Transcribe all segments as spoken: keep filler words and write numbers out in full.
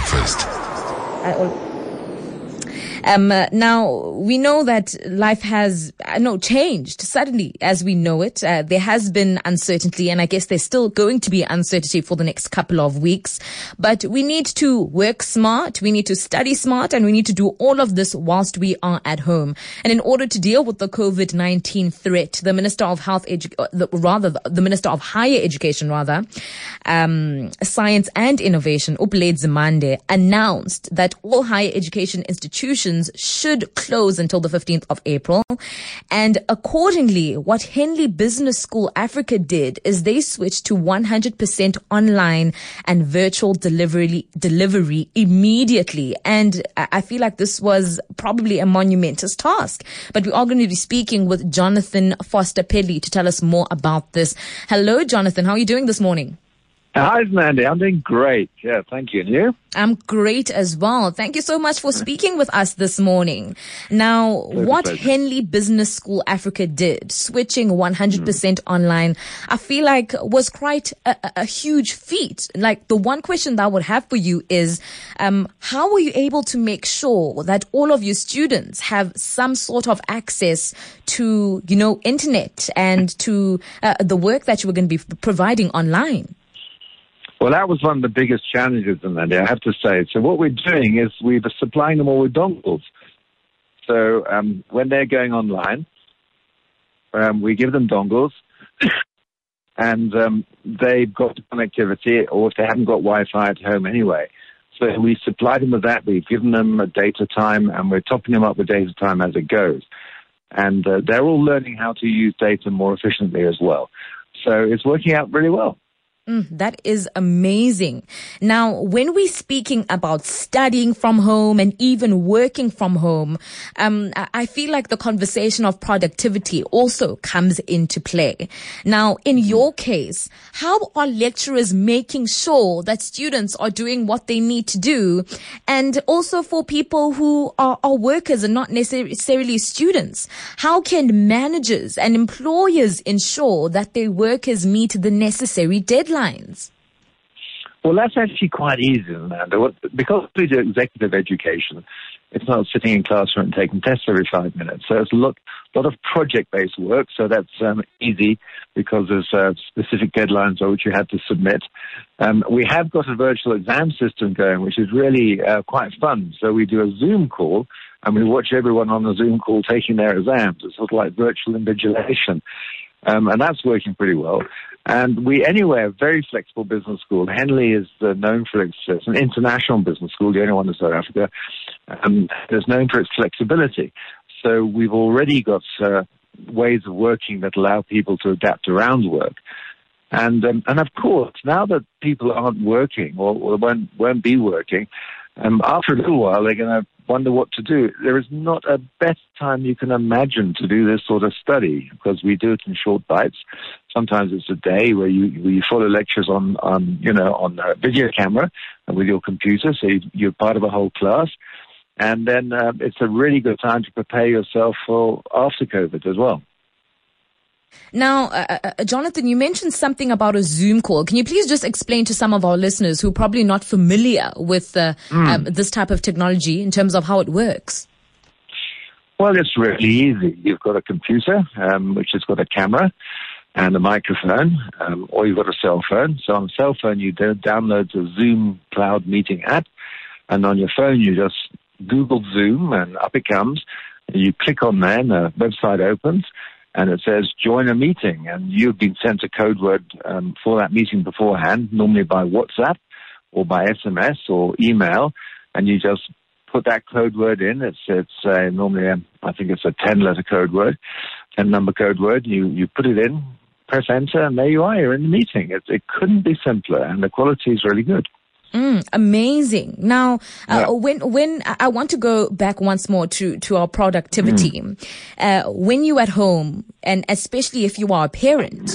breakfast. I al- Um, uh, now, we know that life has, uh, no, changed suddenly as we know it. Uh, there has been uncertainty, and I guess there's still going to be uncertainty for the next couple of weeks. But we need to work smart, we need to study smart, and we need to do all of this whilst we are at home. And in order to deal with the covid nineteen threat, the Minister of Health, Edu- uh, the, rather, the Minister of Higher Education, rather, um, Science and Innovation, Upuleti Zimande, announced that all higher education institutions should close until the fifteenth of April. And accordingly, what Henley Business School Africa did is they switched to one hundred percent online and virtual delivery, delivery immediately. And I feel like this was probably a monumentous task. But we are going to be speaking with Jonathan Foster-Pelly to tell us more about this. Hello, Jonathan. How are you doing this morning? Hi, Mandy. I'm doing great. Yeah, thank you. And you? I'm great as well. Thank you so much for speaking with us this morning. Now, Pleasure, what pleasure. Henley Business School Africa did, switching one hundred percent mm. online, I feel like was quite a, a, a huge feat. Like, the one question that I would have for you is, um, how were you able to make sure that all of your students have some sort of access to, you know, internet and to uh, the work that you were going to be providing online? Well, that was one of the biggest challenges in that, I have to say. So what we're doing is we're supplying them all with dongles. So um, when they're going online, um, we give them dongles, and um, they've got connectivity, or if they haven't got Wi-Fi at home anyway. So we supply them with that. We've given them a data time, and we're topping them up with data time as it goes. And uh, they're all learning how to use data more efficiently as well. So it's working out really well. Mm, that is amazing. Now, when we're speaking about studying from home and even working from home, um, I feel like the conversation of productivity also comes into play. Now, in your case, how are lecturers making sure that students are doing what they need to do? And also for people who are, are workers and not necessarily students, how can managers and employers ensure that their workers meet the necessary deadlines? Well, that's actually quite easy, Amanda. Because we do executive education, it's not sitting in classroom and taking tests every five minutes. So it's a lot, lot of project-based work, so that's um, easy because there's uh, specific deadlines on which you have to submit. Um, we have got a virtual exam system going, which is really uh, quite fun. So we do a Zoom call, and we watch everyone on the Zoom call taking their exams. It's sort of like virtual invigilation. Um, and that's working pretty well. And we, anyway, a very flexible business school. Henley is uh, known for its, it's an international business school, the only one in South Africa. Um, it's known for its flexibility. So we've already got uh, ways of working that allow people to adapt around work. And um, and of course, now that people aren't working or, or won't, won't be working, um, after a little while they're going to wonder what to do. There is not a better time you can imagine to do this sort of study because we do it in short bites. Sometimes it's a day where you where you follow lectures on, on you know on a video camera and with your computer, so you, you're part of a whole class. And then uh, it's a really good time to prepare yourself for after COVID as well. Now, uh, uh, Jonathan, you mentioned something about a Zoom call. Can you please just explain to some of our listeners who are probably not familiar with uh, mm. um, this type of technology in terms of how it works? Well, it's really easy. You've got a computer, um, which has got a camera and a microphone, um, or you've got a cell phone. So on a cell phone, you do download the Zoom Cloud Meeting app, and on your phone, you just Google Zoom, and up it comes. You click on there, and the website opens. And it says, join a meeting. And you've been sent a code word um, for that meeting beforehand, normally by WhatsApp or by S M S or email. And you just put that code word in. It's, it's uh, normally, um, I think it's a ten-letter code word, ten-number code word. You, you put it in, press enter, and there you are. You're in the meeting. It, it couldn't be simpler, and the quality is really good. Mm, amazing. Now, uh, yeah. when when I want to go back once more to, to our productivity, mm. uh, when you're at home, and especially if you are a parent,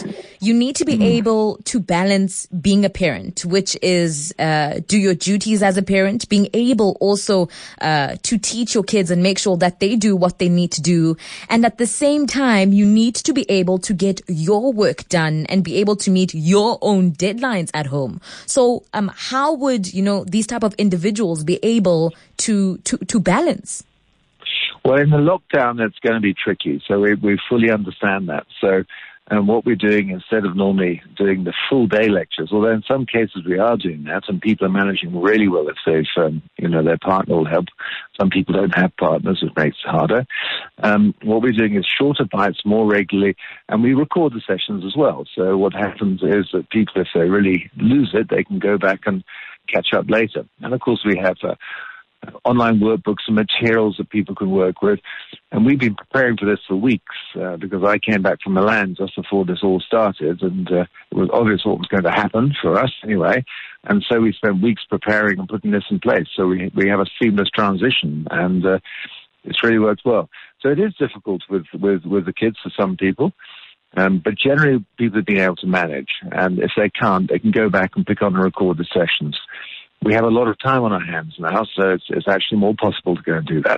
you need to be mm. able to balance being a parent, which is uh, do your duties as a parent, being able also uh, to teach your kids and make sure that they do what they need to do. And at the same time, you need to be able to get your work done and be able to meet your own deadlines at home. So um, how would, you know, these type of individuals be able to, to, to balance? Well, in the lockdown, it's going to be tricky. So we, we fully understand that. So um, what we're doing, instead of normally doing the full day lectures, although in some cases we are doing that, and people are managing really well if they've, um, you know, their partner will help. Some people don't have partners, which makes it harder. Um, what we're doing is shorter bites more regularly, and we record the sessions as well. So what happens is that people, if they really lose it, they can go back and catch up later. And of course, we have uh, online workbooks and materials that people can work with. And we've been preparing for this for weeks uh, because I came back from Milan just before this all started, and uh, it was obvious what was going to happen for us anyway. And so we spent weeks preparing and putting this in place. So we we have a seamless transition, and uh, it's really worked well. So it is difficult with, with, with the kids for some people. Um, but generally, people have been able to manage. And if they can't, they can go back and pick on and record the sessions. We have a lot of time on our hands now, so it's, it's actually more possible to go and do that.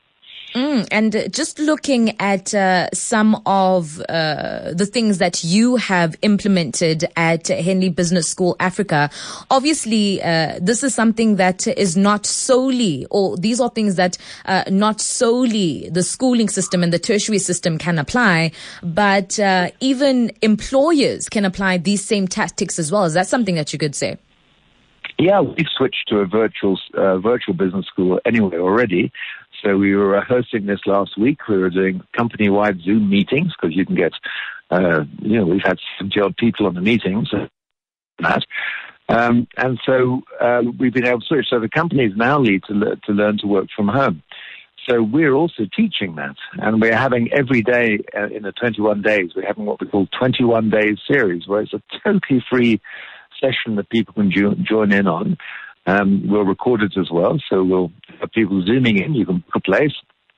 Mm, and uh, just looking at uh, some of uh, the things that you have implemented at Henley Business School Africa, obviously uh, this is something that is not solely, or these are things that uh, not solely the schooling system and the tertiary system can apply, but uh, even employers can apply these same tactics as well. Is that something that you could say? Yeah, we've switched to a virtual uh, virtual business school anyway already. So we were uh, hosting this last week. We were doing company-wide Zoom meetings because you can get, uh, you know, we've had seventy odd people on the meetings. Uh, that. Um, and so uh, we've been able to switch. So the companies now need to, le- to learn to work from home. So we're also teaching that. And we're having every day uh, in the twenty-one days, we're having what we call twenty-one days series, where it's a totally free session that people can jo- join in on. Um, we'll record it as well, so we'll have people zooming in. You can book a place.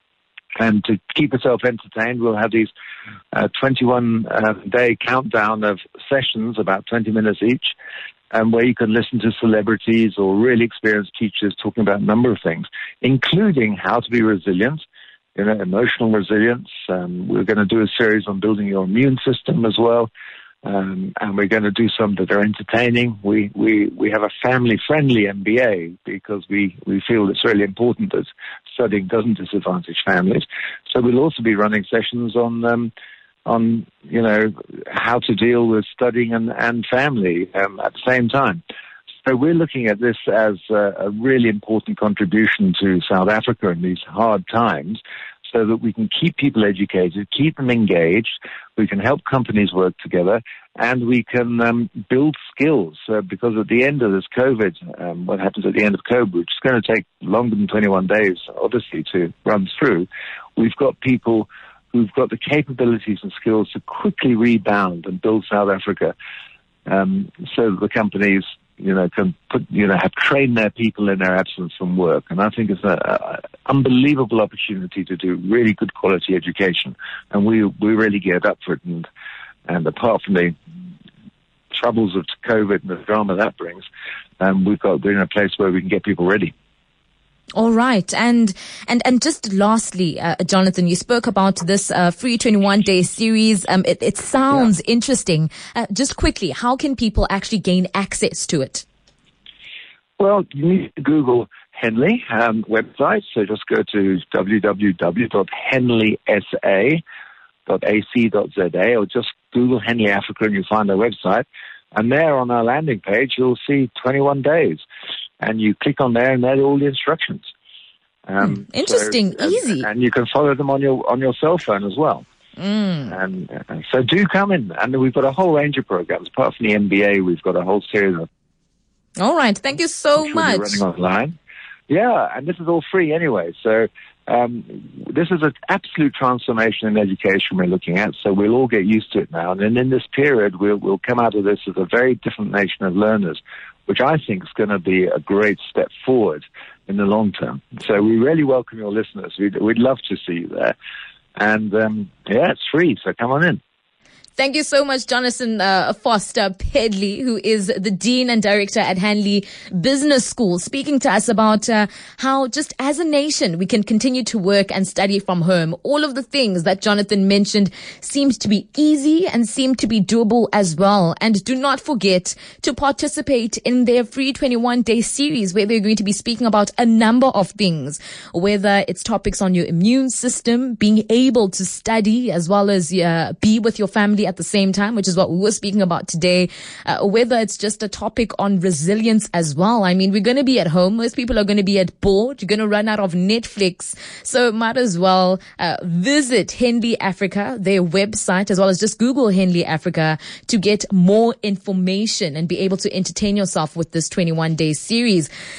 And to keep yourself entertained, we'll have these uh, twenty-one day uh, countdown of sessions, about twenty minutes each, um, where you can listen to celebrities or really experienced teachers talking about a number of things, including how to be resilient, you know, emotional resilience. Um, we're going to do a series on building your immune system as well. Um, and we're going to do some that are entertaining. We, we, we have a family-friendly M B A because we, we feel it's really important that studying doesn't disadvantage families. So we'll also be running sessions on, um, on you know, how to deal with studying and, and family um, at the same time. So we're looking at this as a, a really important contribution to South Africa in these hard times, so that we can keep people educated, keep them engaged, we can help companies work together, and we can um, build skills. Uh, because at the end of this COVID, um, what happens at the end of COVID, which is going to take longer than twenty-one days, obviously, to run through, we've got people who've got the capabilities and skills to quickly rebound and build South Africa, um, so that the companies, you know, can put, you know, have trained their people in their absence from work. And I think it's an unbelievable opportunity to do really good quality education. And we, we really geared up for it. And, and apart from the troubles of COVID and the drama that brings, um, we've got, we're in a place where we can get people ready. All right. And and and just lastly, uh, Jonathan, you spoke about this uh, free twenty-one day series. Um, it, it sounds yeah. interesting. Uh, just quickly, how can people actually gain access to it? Well, you need to Google Henley um, website. So just go to w w w dot henley s a dot a c dot z a or just Google Henley Africa and you'll find our website. And there on our landing page, you'll see twenty-one days. And you click on there, and there are all the instructions. Um, mm, interesting, so, easy, and, and you can follow them on your on your cell phone as well. Mm. And uh, so, do come in. And we've got a whole range of programs. Apart from the M B A, we've got a whole series of. All right, thank you so much. Running online, yeah, and this is all free anyway. So um, this is an absolute transformation in education we're looking at. So we'll all get used to it now, and then in this period, we'll we'll come out of this as a very different nation of learners, which I think is going to be a great step forward in the long term. So we really welcome your listeners. We'd, we'd love to see you there. And, um, yeah, it's free, so come on in. Thank you so much, Jonathan uh, Foster Pedley, who is the Dean and Director at Hanley Business School, speaking to us about uh, how just as a nation we can continue to work and study from home. All of the things that Jonathan mentioned seemed to be easy and seemed to be doable as well. And do not forget to participate in their free twenty-one day series where they're going to be speaking about a number of things, whether it's topics on your immune system, being able to study as well as uh, be with your family at the same time, which is what we were speaking about today, uh, whether it's just a topic on resilience as well. I mean, we're going to be at home. Most people are going to be at board. You're going to run out of Netflix. So might as well uh, visit Henley Africa, their website, as well as just Google Henley Africa to get more information and be able to entertain yourself with this twenty-one day series.